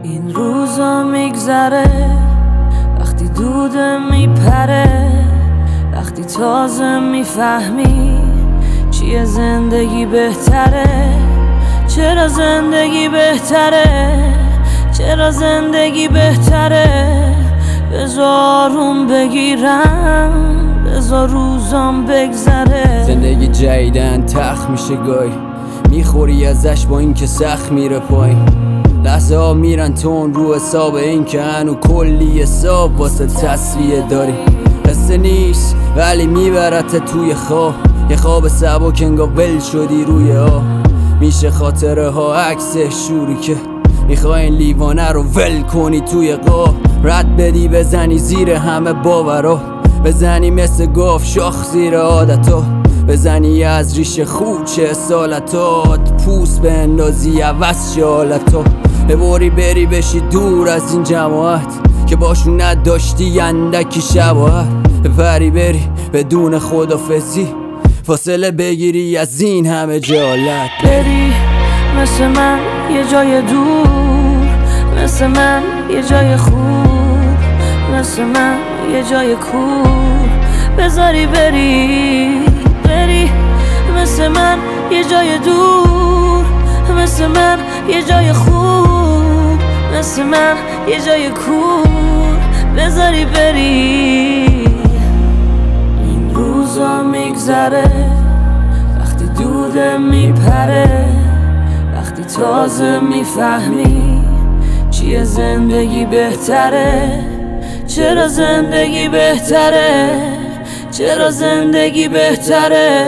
این روزا میگذره وقتی دوده میپره، وقتی تازه میفهمی چیه زندگی بهتره. چرا زندگی بهتره، چرا زندگی بهتره. بذار اون بگیرم، بذار روزام بگذره. زندگی جدیدن تخت میشه گاهی، میخوری ازش با این که سخت میره پایین. لحظه ها میرن تون رو حساب این که هنو کلی حساب واسه تصویه داری. قصه نیست ولی میبرت توی خواب، یه خواب سبک انگار ول شدی روی آب. میشه خاطره ها عکس شوری که میخوای این لیوانه رو ول کنی توی قاب. رد بدی بزنی زیر همه باورا، بزنی مثل گاف شاخ زیر عادتا، بزنی از ریشه خوچه سالتات، پوست به اندازی عوض شالتا. ببری بری بشی دور از این جماعت که باشون نداشتی اندکی شباهت. بپری بری بدون خدافزی، فاصله بگیری از این همه جالت. بری مثل من یه جای دور، مثل من یه جای خوب، مثل من یه جای کور. بذاری بری، بری مثل من یه جای دور، مثل من یه جای خوب، مثل من یه جای کور. بذاری بری. این روزا میگذره وقتی دوده میپره، وقتی تازه میفهمی چیه زندگی بهتره. چرا زندگی بهتره، چرا زندگی بهتره.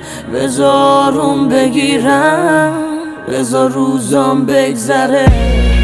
بذار اون بگیرم، بذار روزام بگذره.